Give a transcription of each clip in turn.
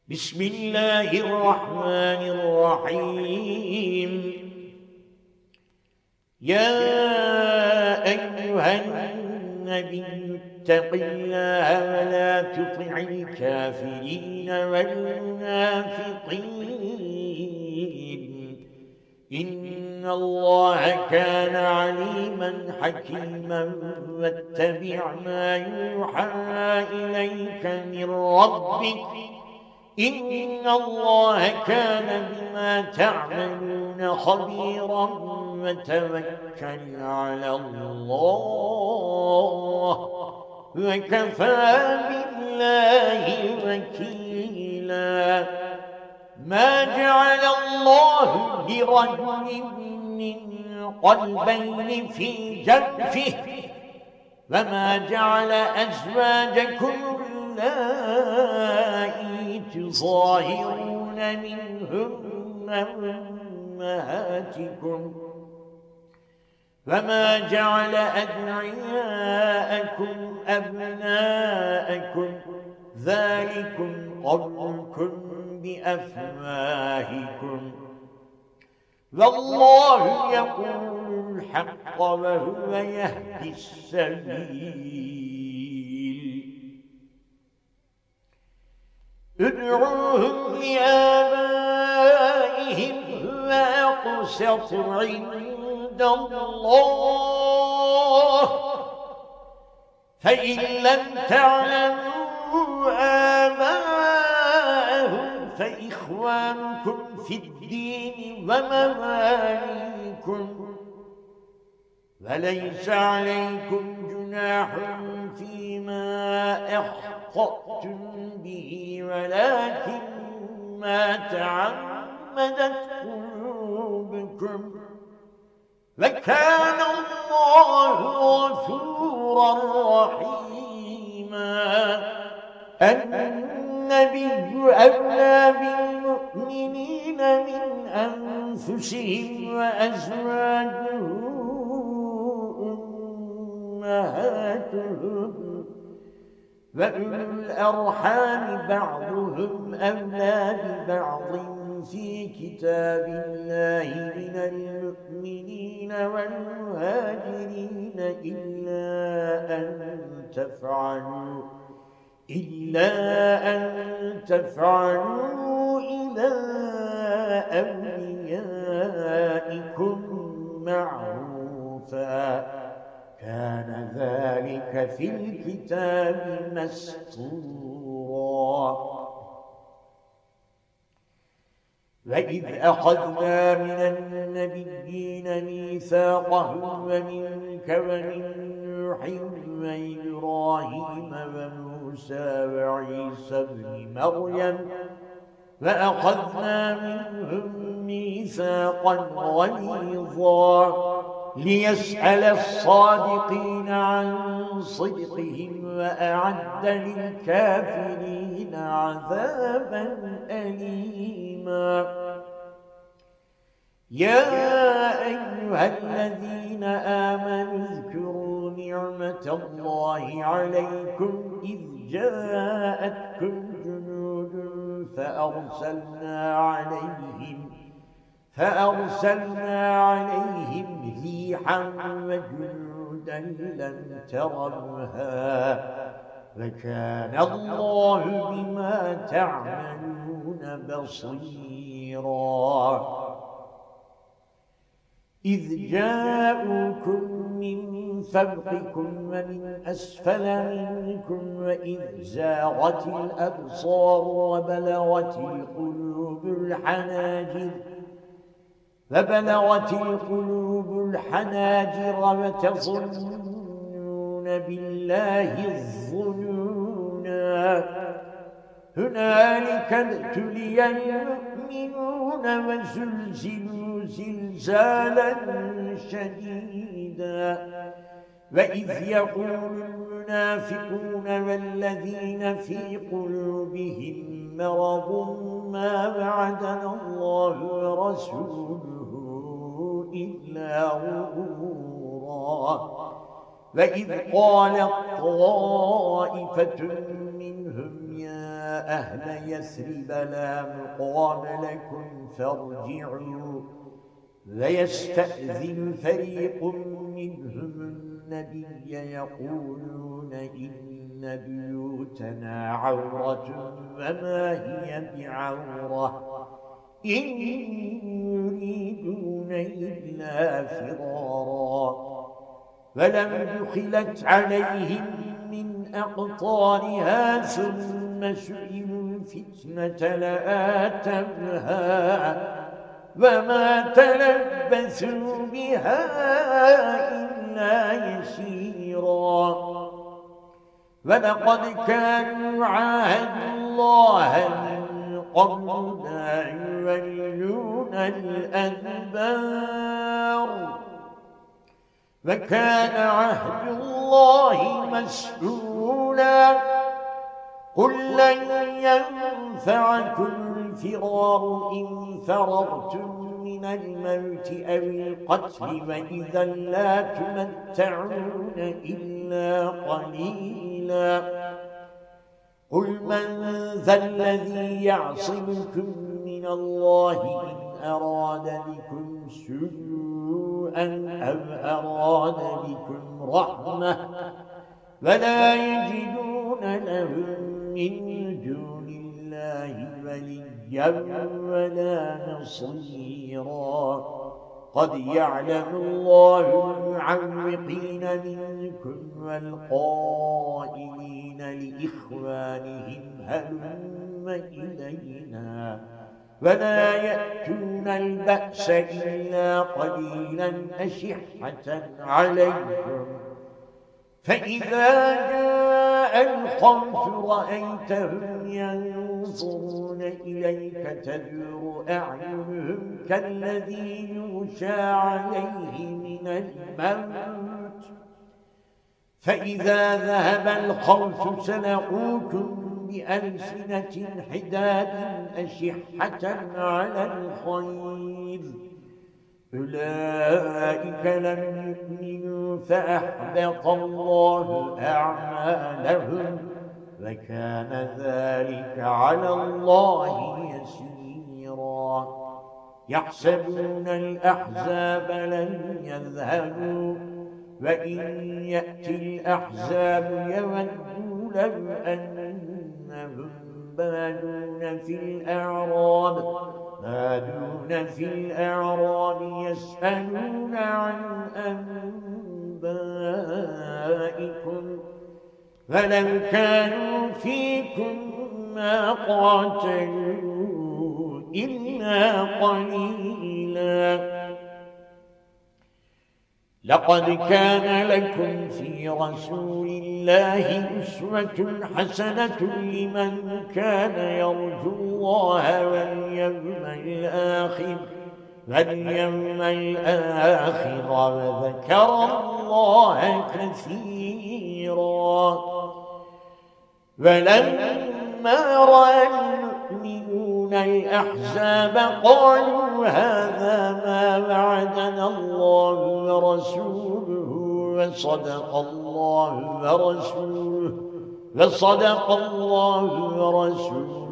بسم الله الرحمن الرحيم. يا أيها النبي اتق الله ولا تطع الكافرين والمنافقين إن الله كان عليما حكيما واتبع ما يوحى إليك من ربك إن الله كان بما تعملون خبيرا وتوكل على الله وكفى بالله وكيلا. ما جعل الله لرجل من قلبين في جوفه وما جعل أزواجكم اللائي تظاهرون منهن أمهاتكم وما جعل أدعياءكم أبناءكم ذلكم قولكم بأفواهكم والله يقول الحق وهو يهدي السبيل. ادعوهم لآبائهم هو أقسط عند الله فإن لم تعلموا آباءهم فإخوانكم في الدين ومواليكم وليس عليكم جناح فيما أخطأتم به ولكن ما تعمدت قلوبكم وكان الله غفورا رحيما. النبي أولى بالمؤمنين من أنفسهم وأزواجه أمهاتهم وأولو الأرحام بعضهم أولى ببعض في كتاب الله من المؤمنين والمهاجرين إلا أن تفعلوا إلى أوليائكم معروفا كان ذلك في الكتاب مسطورا. وإذ أخذنا من النبيين ميثاقهم ومنك ومن نوح وإبراهيم وموسى وعيسى ابن مريم وأخذنا منهم ميثاقا غليظا ليسأل الصادقين عن صدقهم وأعد للكافرين عذابا أليما. يا أيها الذين آمنوا اذكروا نعمة الله عليكم إذ جاءتكم جنود فأرسلنا عليهم ريحا وجنودا لم تروها وكان الله بما تعملون بصيرا. إذ جاءوكم من فوقكم ومن أسفل منكم وإذ زاغت الأبصار وبلغت القلوب الحناجر وتظنون بالله الظنونا. هنالك ابتلي المؤمنون وزلزلوا زلزالا شديدا. وإذ يقول المنافقون والذين في قلوبهم مرض ما وعدنا الله ورسوله إلا غرورا. وإذ قالت طائفة منهم يا أهل يثرب لا مقام لكم فارجعوا ويستأذن فريق منهم النبي يقولون إن بيوتنا عورة وما هي بعورة إن يريدون إلا فرارا فلم دخلت عليهم من أقطارها ثم سئلوا الفتنة لآتوها وما تلبثوا بها إلا يسيرا ولقد كانوا عاهدوا الله من قبل لا يولون الأدبار وكان عهد الله مسؤولا قل لن ينفعكم الفرار إن فررتم من الموت أو القتل وإذا لا تمتعون إلا قليلا قل من ذا الذي يعصمكم من الله إن أراد بكم سوءا أو أراد بكم رحمة ولا يجدون لهم من دون الله وليا ولا نصيرا قد يعلم الله المعوقين منكم والقائلين لإخوانهم هلم إلينا ولا يأتون البأس إلا قليلا أشحة عليكم فإذا جاء الخوف رأيتهم ينظرون إليك تدور أعينهم كالذي يغشى عليه من الموت فإذا ذهب الخوف سلقوكم بألسنة حداد أشحة على الخير أولئك لم يؤمنوا فأحبط الله أعمالهم وكان ذلك على الله يسيرا يحسبون الأحزاب لن يذهبوا وإن يأتي الأحزاب يودوا لو أنهم بادون في الأعراب يسألون عن أنبائكم فلو كانوا فيكم ما قاتلوا إلا قليلا لقد كان لكم في رسول الله أسوة حسنة لمن كان يرجو الله واليوم الآخر وذكر الله كثيرا ولما رأى المؤمنون الأحزاب قالوا هذا ما وعدنا الله ورسوله وصدق الله ورسوله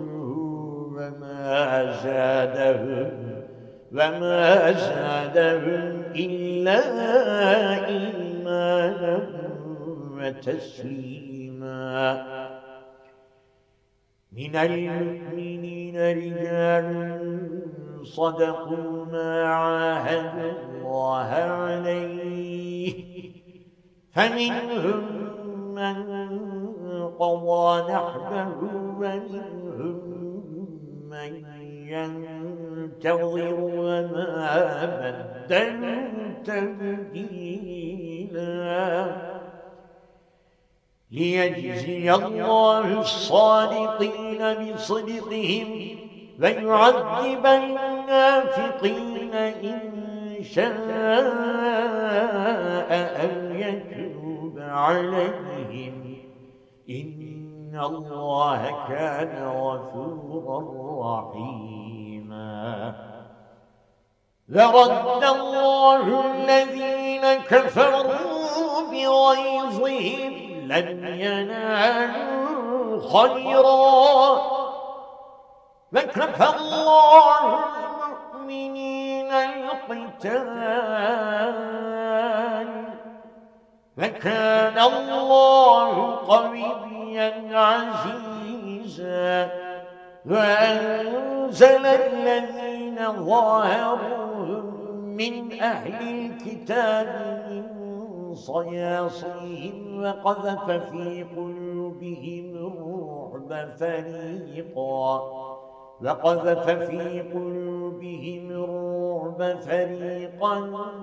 وما زادهم إلا إيمانا وتسليما من المؤمنين رجال صدقوا ما عاهدوا الله عليه فمنهم من قضى نحبه ومنهم من ينتظر وما بدلوا تبديلا ليجزي الله الصادقين بصدقهم ويعذب النافقين إن شاء أو يتوب عليهم إن الله كان غفورا رحيما ورد الله الذين كفروا بغيظهم لن ينالوا خيرا وكفى الله المؤمنين القتال وكان الله قويا عزيزا وأنزل الذين ظاهرهم من أهل الكتاب من صياصيهم وقذف في قلوبهم الرعب فريقا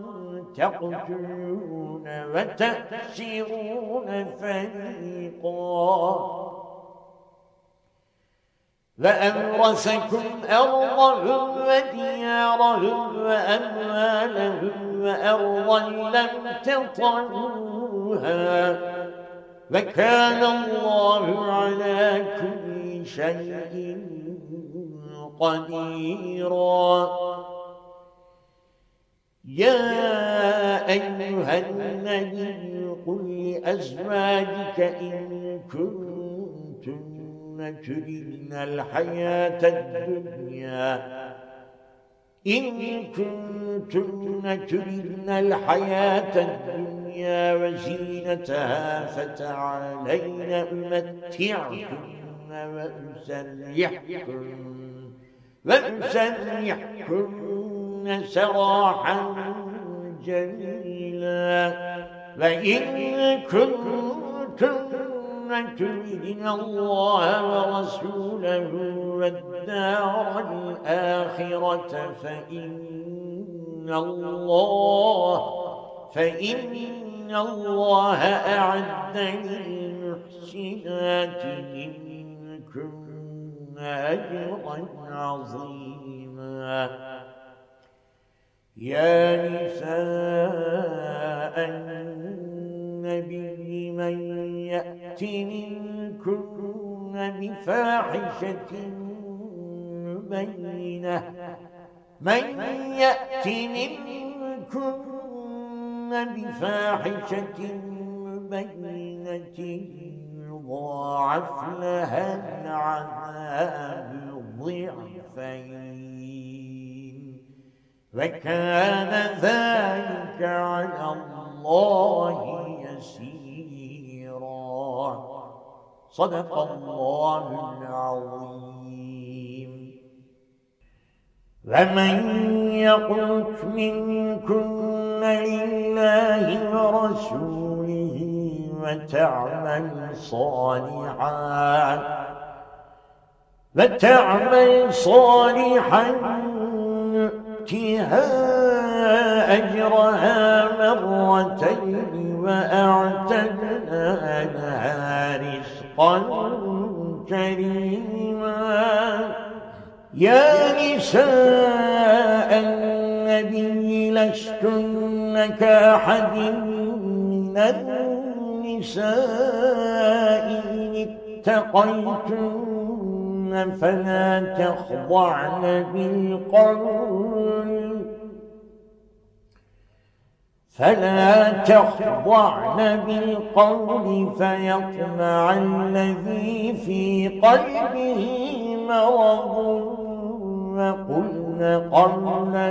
تقتلون وتأسرون فريقا وأورثكم أرضهم وديارهم وأموالهم وأرضا لم تطئوها وكان الله على كل شيء قديرا يا أيها النبي قل لأزواجك إن كنتن تردن الحياة الدنيا وزينتها فتعالين أمتعكن وأسرحكن سراحا جميلا وإن كنتن تردن الله ورسوله والدار الآخرة فإن الله أعد للمحسنات منكن أجرا عظيما يا نساء النبي من يأت منكن بفاحشة مبينة يضاعف لها العذاب ضعفين وكان ذلك على الله يسيرا صدق الله العظيم ومن يقنت منكن لله ورسوله وتعمل صالحا نؤتها أجرها مرتين وأعتدنا لها رزقا كريما يا نساء النبي لستن كأحد من النساء إن اتقيتن فلا تخضعن بالقول فيطمع الذي في قلبه مرض وقلن قولا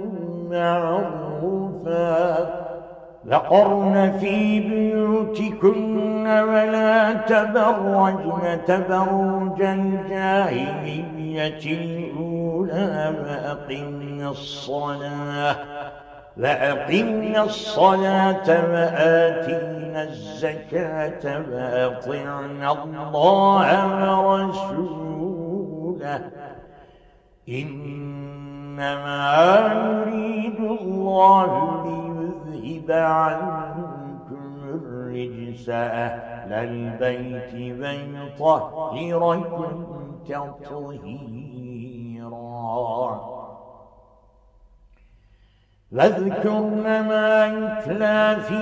معروفا وقرن في بيوتكن ولا تبرجن تبرج الجاهلية الأولى وأقمنا الصلاة وآتينا الزكاة وأطعنا الله ورسوله إنما يريد الله ليذهب عنكم الرجس أهل البيت ويطهركم تطهيرا واذكرن ما يتلى في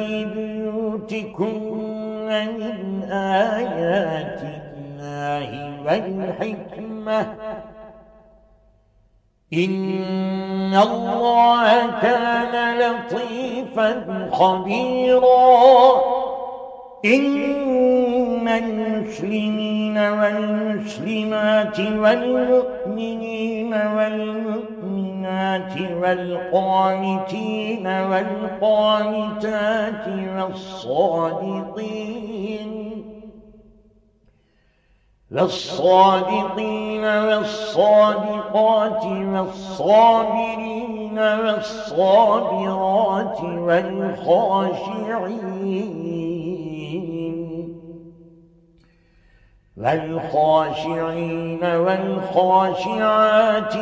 بيوتكن من آيات الله والحكمة إن الله كان لطيفا خبيرا إن المسلمين والمسلمات والمؤمنين والمؤمنات والقانتين والقانتات والصادقين والصادقات والصابرين والصابرات والخاشعين والخاشعات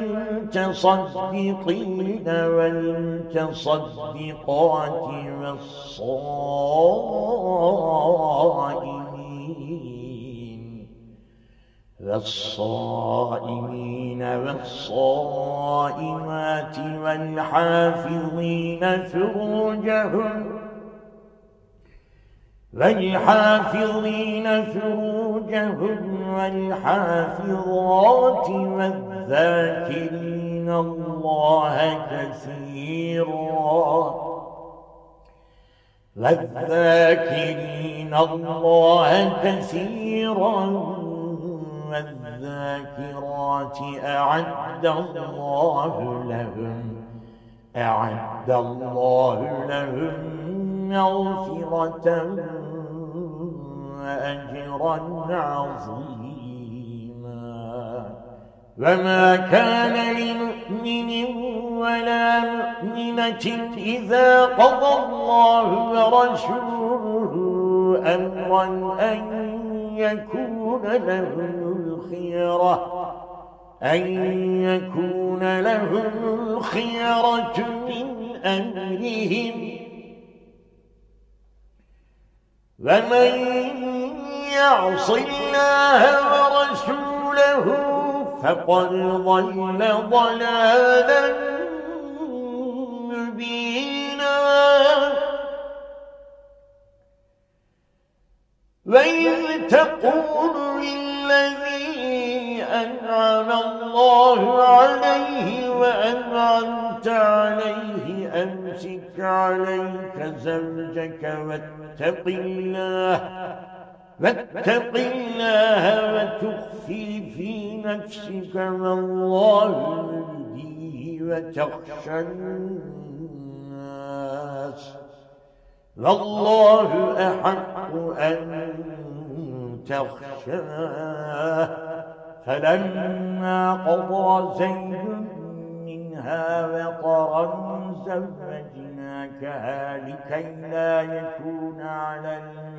والمتصدقين والمتصدقات والصائمين والصائمات والحافظين فروجهم والحافظات والذاكرين الله كثيرا والذاكرات أعد الله لهم مغفرة وأجرا عظيما. وما كان لمؤمن ولا مؤمنة إذا قضى الله ورسوله أمرا أن يكون لهم الخيرة من أمرهم ومن يعص الله ورسوله فقد ضل ضلالا مبينا. وإذ تقول للذي أنعم الله عليه وأنعمت عليه أمسك عليك زوجك واتق الله وتخفي في نفسك ما الله يبديه وتخشى الناس والله أحق أن تخشاه. فلما قضى زيد منها وطرا زوجناكها لكي لا يكون على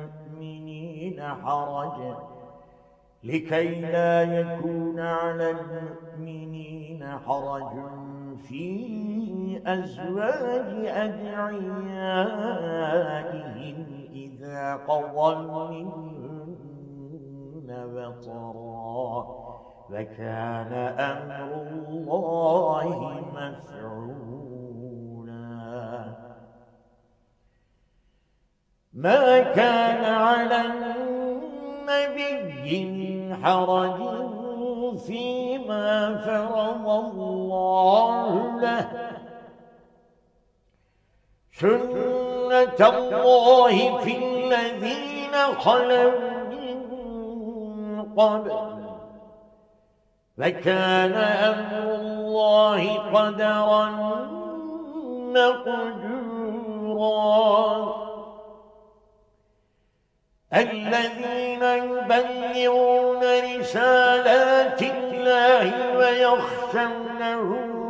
المؤمنين حرج في أزواج أدعيائهم إذا قضوا منهن وطرا وكان أمر الله مفعولا. ما كان على النبي من حرج فيما فرض الله له سنة الله في الذين خلوا من قبل وكان أمر الله قدرا مقدورا. الذين يبلغون رسالات الله ويخشونه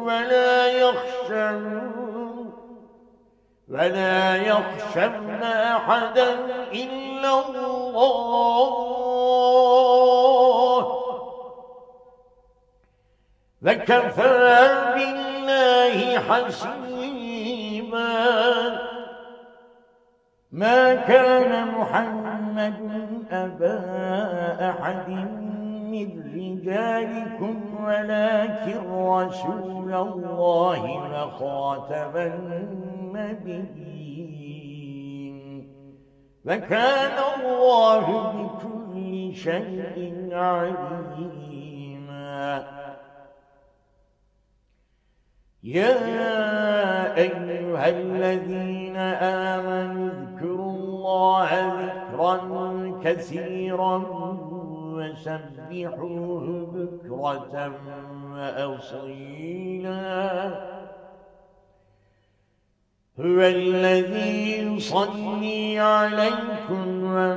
ولا يخشون أحدا إلا الله وكفى بالله حسيبا. ما كان محمد أبا أحد من رجالكم ولكن رسول الله وخاتم النبيين وكان الله بكل شيء عليما. يا أيها الذين آمنوا اذكروا الله ذكرا ذكرا كثيرا وسبحوه بكرة وأصيلا هو الذي يصلي عليكم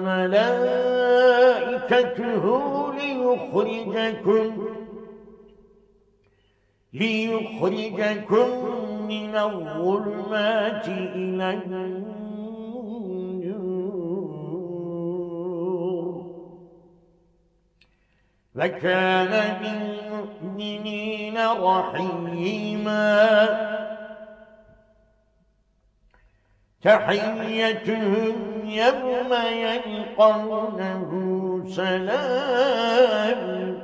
وملائكته ليخرجكم من الظلمات إلى النور وكان بالمؤمنين رحيما تحيتهم يوم يلقونه سلام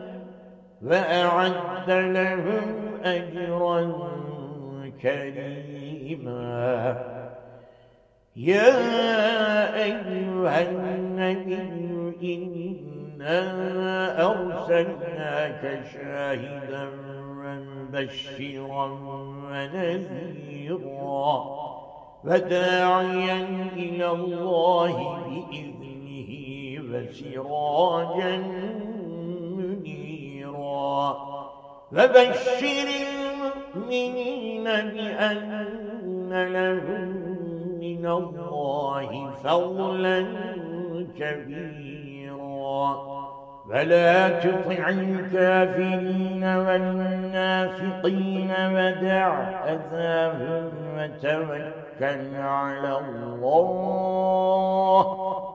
وأعد لهم أجرا كريما يا أيها النبي إنا أرسلناك شاهدا ومبشرا ونذيرا وداعيا إلى الله بإذنه وسراجا منيرا وبشر المؤمنين بأن لهم من الله فضلا كبيرا ولا تطع الكافرين والمنافقين ودع أذاهم وتوكل على الله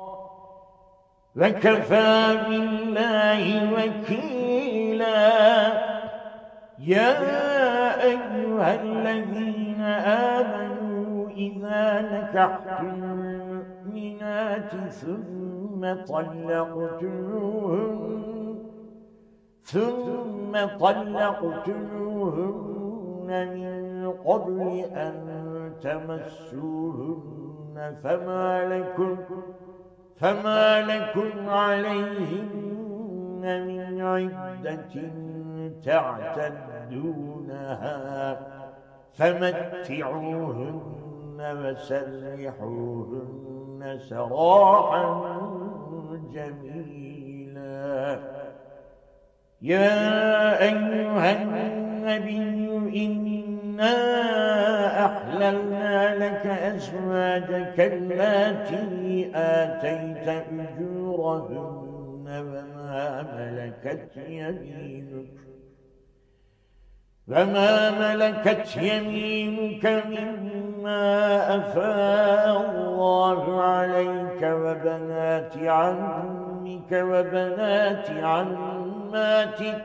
وكفى بالله وكيلا يا أيها الذين آمنوا إذا نكحتم المؤمنات ثم طلقتموهن من قبل أن تمسوهن فما لكم عليهن من عدة تعتدونها فمتعوهن وسرحوهن سراحا جميلا يا أيها النبي إنا أحللنا لك أزواجك اللاتي آتيت أجورهن وما ملكت يمينك مما أفاء الله عليك وبنات عمك وبنات عماتك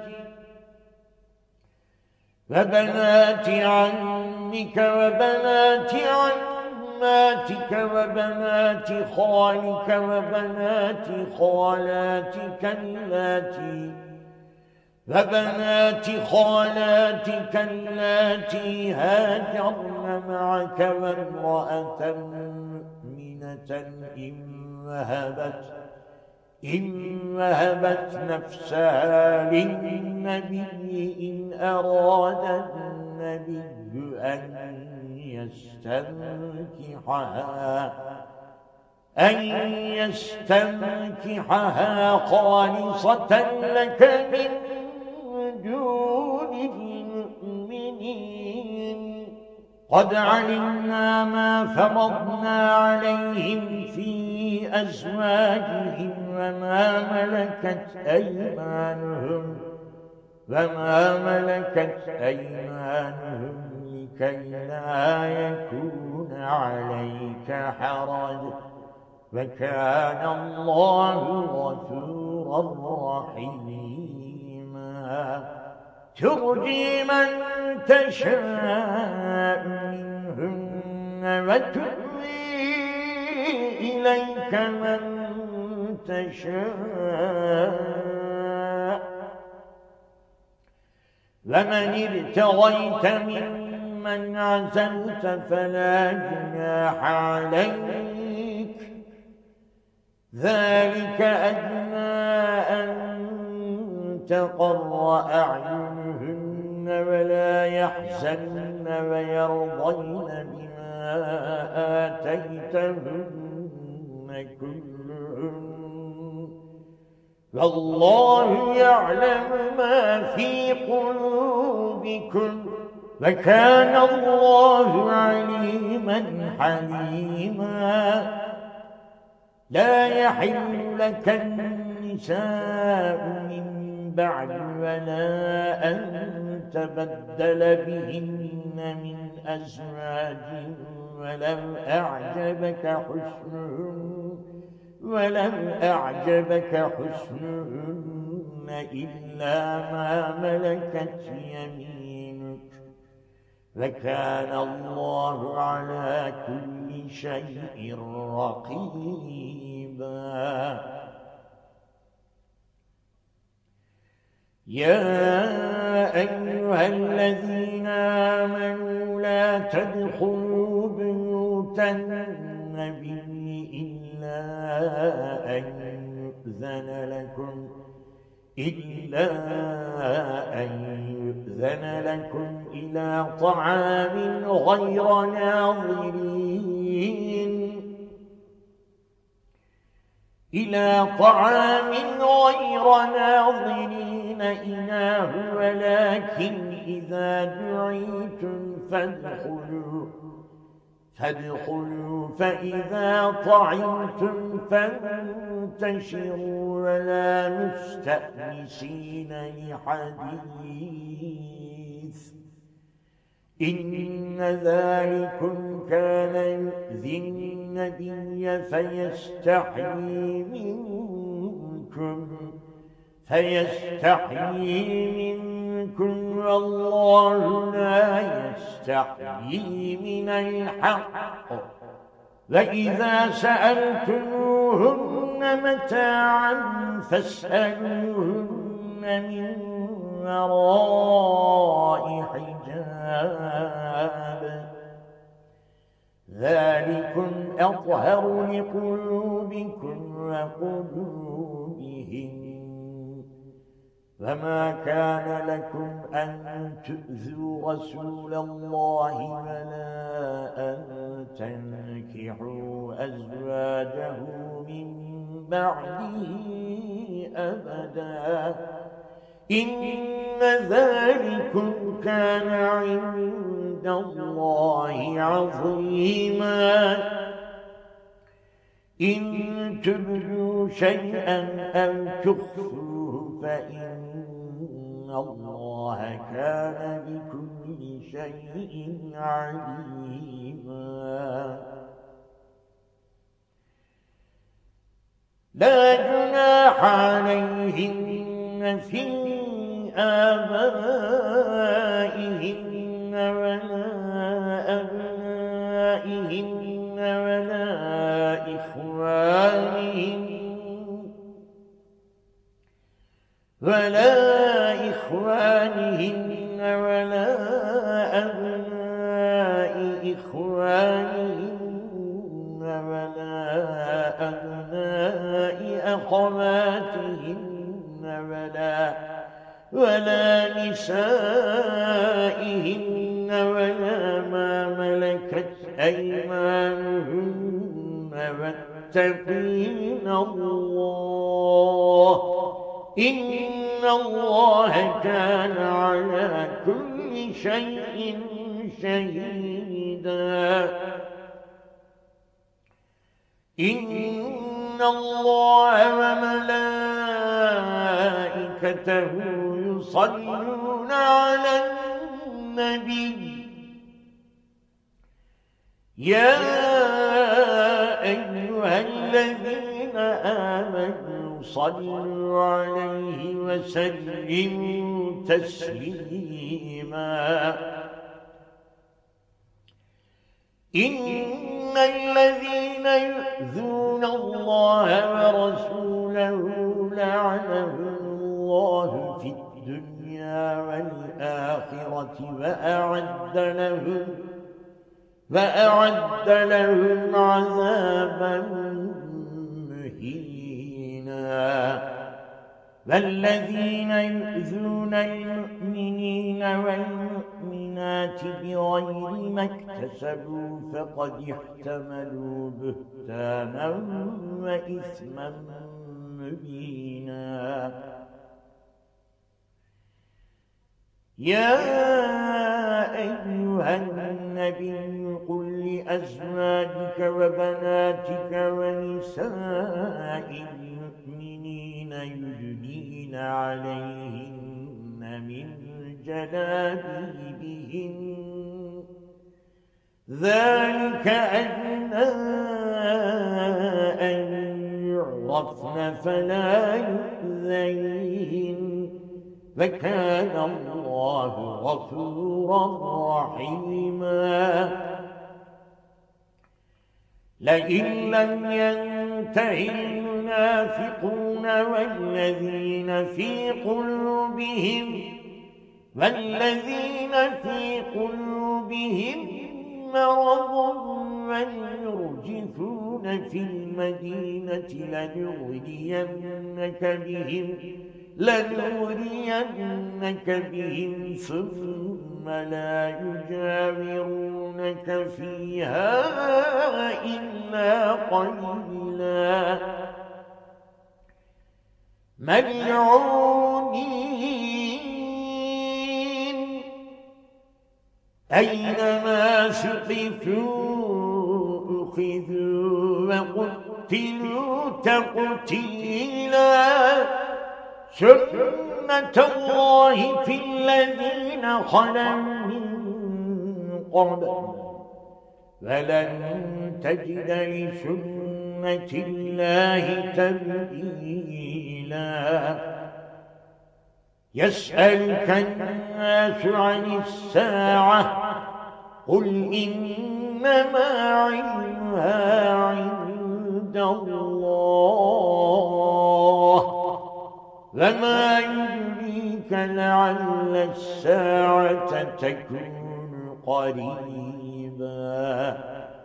وبنات عمك وبنات عماتك وبنات خالك وبنات خالاتك اللاتي هاجرن معك وامرأة مؤمنة إن وهبت نفسها للنبي إن أراد النبي أن يستنكحها خالصة لك من دون المؤمنين قد علمنا ما فرضنا عليهم في أزواجهم وما ملكت أيمانهم لكي لا يكون عليك حرج وكان الله غفورا رحيما ترجي من تشاء منهن وتؤوي إليك من تشاء ومن ابتغيت ممن عزلت فلا جناح عليك ذلك أدنى أن تقر أعينهن ولا يحزن ويرضين بما آتيتهن كلهن والله يعلم ما في قلوبكم وكان الله عليما حليما لا يحل لك النساء من بعد ولا أن تبدل بهن من أزواج ولو أعجبك حسنهن إلا ما ملكت يمينك وكان الله على كل شيء رقيبا يا أيها الذين آمنوا لا تدخلوا بيوت النبي إلا أن يؤذن لكم إلى طعام غير ناظرين إناه ولكن إذا دعيتم فادخلوا فإذا طعمتم فانتشروا ولا مستأنسين لحديث إن ذلكم كان يؤذي النبي فيستحيي منكم والله لا يستحيي من الحق وإذا سألتموهن متاعا فاسألوهن من وراء حجاب ذلكم أطهر لقلوبكم وقلوبهم فما كان لكم أن تؤذوا رسول الله ولا أن تنكحوا أزواجه من بعده أبدا إن ذلكم كان عند الله عظيما إن تبدوا شيئا أو تخفوه فإن الله كان بكل شيء عليما لا جناح عليهن في آبائهن ولا أبنائهن ولا إخوانهن ولا أبناء إخوانهن ولا أبناء أخواتهن ولا نسائهن ولا ما ملكت أيمانهن واتقين الله إن الله كان على كل شيء شهيدا إن الله وملائكته يصلون على النبي يا أيها الذين آمنوا صلوا عليه وسلموا تسليما إن الذين يؤذون الله ورسوله لعنهم الله في الدنيا والآخرة وأعد لهم عذابا مهينا والذين يؤذون المؤمنين والمؤمنات البينات بغير ما اكتسبوا فقد احتملوا بهتانا وإثما مبينا يا أيها النبي قل لأزواجك وبناتك ونساء المؤمنين يدنين عليهن من جلابيبهن ذلك أدنى أن يعرفن فلا يؤذين وكان الله غفورا رحيما لئن لم ينتهي المنافقون والذين في قلوبهم مرض والمرجفون في المدينة لنغرينك بهم ثم لا يجاورونك فيها إلا قليلا ملعونين أينما ثقفوا أخذوا وقتلوا تقتيلا سنة الله في الذين خلوا من قبل ولن تجد لسنة الله تبديلا يسألك الناس عن الساعة قل إنما علمها عند الله وما يدريك لعل الساعة تكون قريبا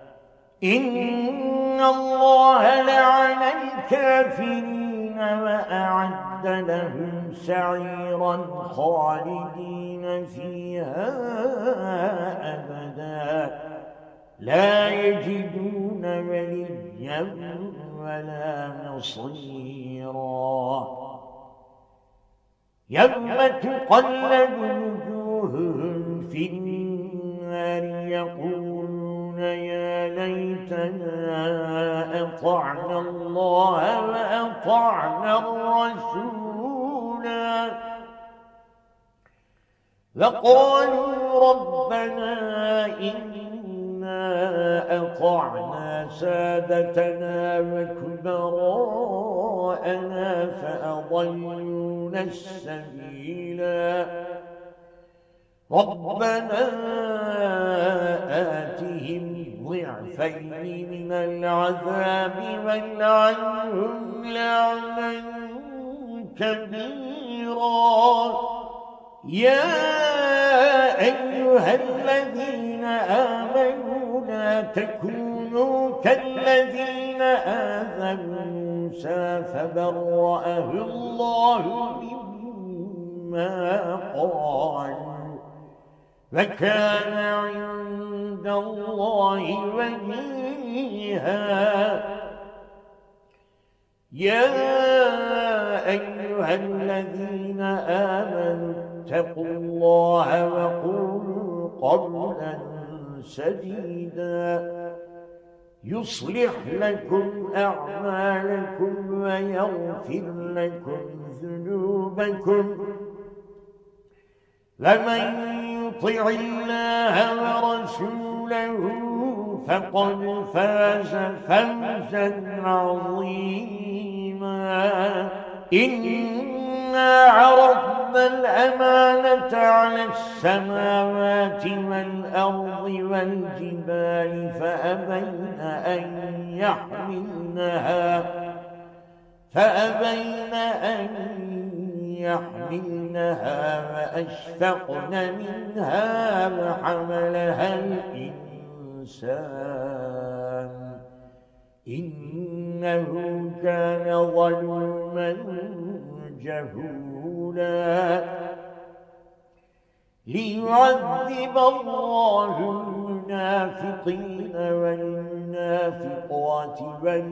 إن الله لعن الكافرين وأعد لهم سعيرا خالدين فيها أبدا لا يجدون وليا ولا نصيرا يوم تقلب وجوههم في النار يقولون يا ليتنا أطعنا الله وأطعنا الرسولا وقالوا ربنا إنا أطعنا سادتنا وكبراءنا فأضلونا السبيلا ربنا آتهم ضعفين من العذاب والعنهم لعنا كبيرا يا أيها الذين آمنوا لا تكونوا كالذين آذوا موسى فبرأه الله مما قالوا وكان عند الله وجيها يا أيها الذين آمنوا اتقوا الله وقولوا قولا سديدا يصلح لكم أعمالكم ويغفر لكم ذنوبكم ومن يطع الله ورسوله فقد فاز فوزا عظيما إنا عرضنا الأمانة على السماوات والأرض والجبال فأبين أن يحملنها وأشفقن منها وحملها الإنسان إنه كان ظلوما جهولا ليعذب الله المنافقين والمنافقات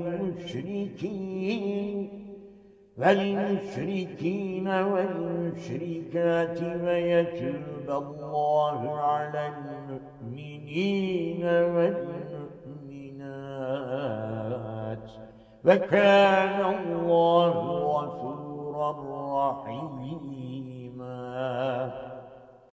والمشركين والمشركات ويتوب الله على المؤمنين والمؤمنات وكان الله غفورا رحيما.